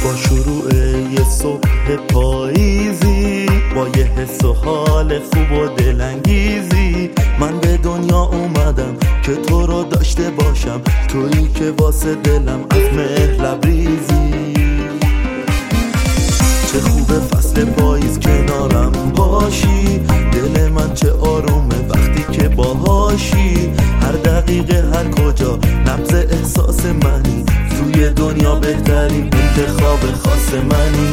با شروع یه صبح پاییزی، با یه حس و حال خوب و دلانگیزی، من به دنیا اومدم که تو رو داشته باشم، تویی که واسه دلم از مهر لبریزی. چه خوبه فصل پاییز کنارم باشی، دل من چه آرومه وقتی که باهاشی، هر دقیقه هر کجا نبض احساس منی، توی دنیا بهترین انتخاب خاص منی.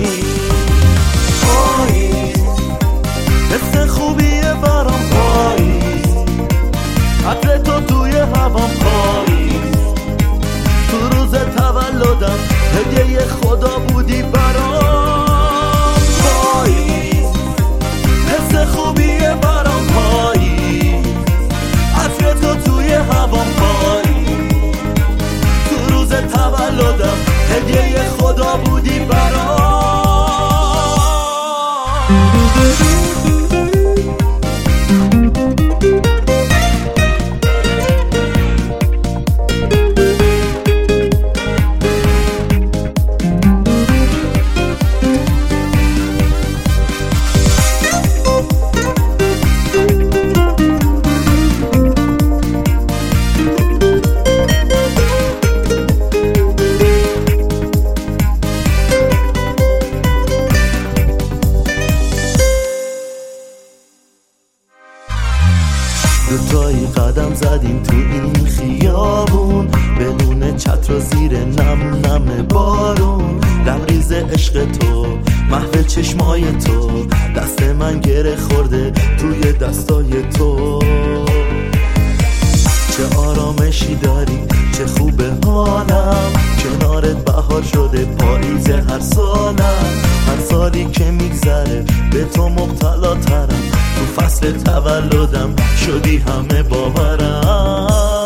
پاییز حس خوبیه برام، پاییز عطر تو توی هوام، پاییز تو روز تولدم هدیه خدا بودی برام. پاییز حس خوبیه برام، پاییز عطر تو توی هوام، پاییز تو روز تولدم هدیه خدا بودی برام. دوتایی قدم زدیم تو این خیابون، بدون چتر و زیر نم نم بارون، لبریز عشق تو محو چشمای تو، دست من گره خورده توی دستای تو. چه آرامشی داری، چه خوبه حالم، کنارت بهار شده پاییز هر سالم، هر سالی که میگذره به تو مبتلا ترم، تو فصل تولدم شدی همه باورم.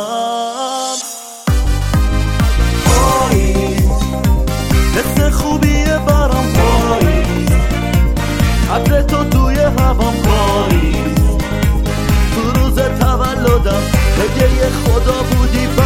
پاییز حس خوبیه برام، پاییز عطر تو توی هوام، پاییز تو روز تولدم هدیه خدا بودی برام.